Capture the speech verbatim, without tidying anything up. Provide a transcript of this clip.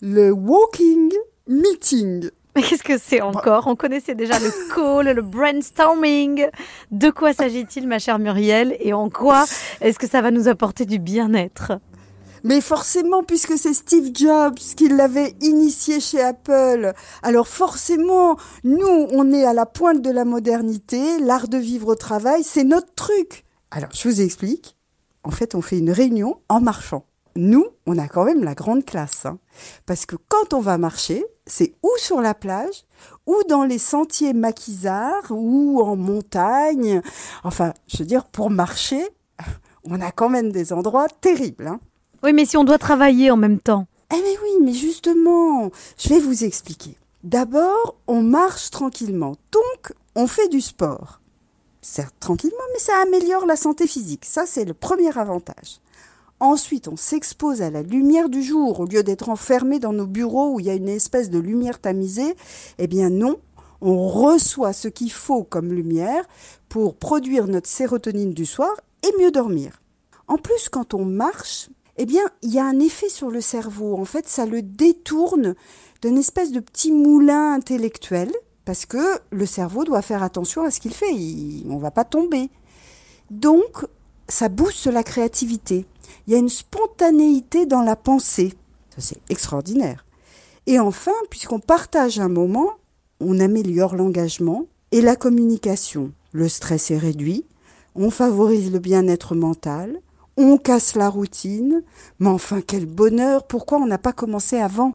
le walking meeting. Mais qu'est-ce que c'est encore ? On connaissait déjà le call, le brainstorming. De quoi s'agit-il, ma chère Muriel ? Et en quoi est-ce que ça va nous apporter du bien-être ? Mais forcément, puisque c'est Steve Jobs qui l'avait initié chez Apple. Alors forcément, nous, on est à la pointe de la modernité. L'art de vivre au travail, c'est notre truc. Alors, je vous explique. En fait, on fait une réunion en marchant. Nous, on a quand même la grande classe. Hein, parce que quand on va marcher, c'est ou sur la plage, ou dans les sentiers maquisards, ou en montagne. Enfin, je veux dire, pour marcher, on a quand même des endroits terribles. Hein. Oui, mais si on doit travailler en même temps. Eh mais oui, mais justement, je vais vous expliquer. D'abord, on marche tranquillement. Donc, on fait du sport. Certes, tranquillement, mais ça améliore la santé physique. Ça, c'est le premier avantage. Ensuite, on s'expose à la lumière du jour. Au lieu d'être enfermé dans nos bureaux où il y a une espèce de lumière tamisée, eh bien non, on reçoit ce qu'il faut comme lumière pour produire notre sérotonine du soir et mieux dormir. En plus, quand on marche, eh bien, il y a un effet sur le cerveau. En fait, ça le détourne d'une espèce de petit moulin intellectuel parce que le cerveau doit faire attention à ce qu'il fait. Il, on ne va pas tomber. Donc, ça booste la créativité. Il y a une spontanéité dans la pensée. Ça, c'est extraordinaire. Et enfin, puisqu'on partage un moment, on améliore l'engagement et la communication. Le stress est réduit, on favorise le bien-être mental, on casse la routine. Mais enfin, quel bonheur! Pourquoi on n'a pas commencé avant ?